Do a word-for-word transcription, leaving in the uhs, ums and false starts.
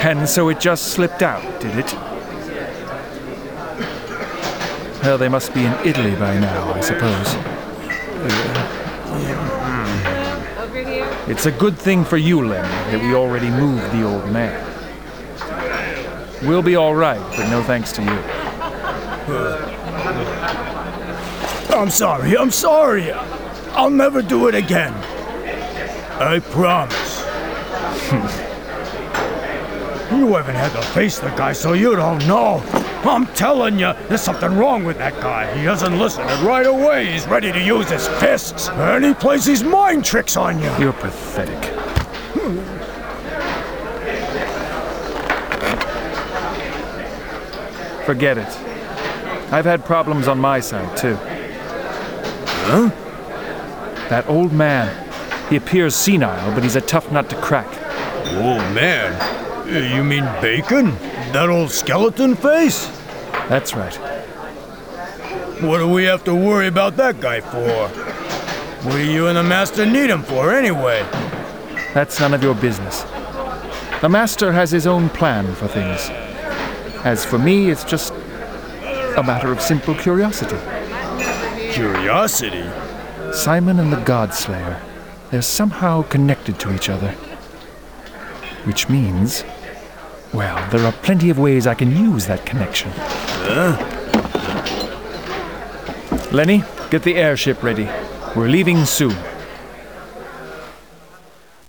And so it just slipped out, did it? Well, they must be in Italy by now, I suppose. Over here. It's a good thing for you, Lenny, that we already moved the old man. We'll be all right, but no thanks to you. I'm sorry, I'm sorry. I'll never do it again. I promise. You haven't had to face the guy, so you don't know. I'm telling you, there's something wrong with that guy. He doesn't listen, and right away he's ready to use his fists. And he plays these mind tricks on you. You're pathetic. Forget it. I've had problems on my side, too. Huh? That old man. He appears senile, but he's a tough nut to crack. Oh, man. You mean Bacon? That old skeleton face? That's right. What do we have to worry about that guy for? What do you and the master need him for, anyway? That's none of your business. The master has his own plan for things. As for me, it's just a matter of simple curiosity. Curiosity? Simon and the Godslayer, they're somehow connected to each other. Which means, well, there are plenty of ways I can use that connection. Huh? Lenny, get the airship ready. We're leaving soon.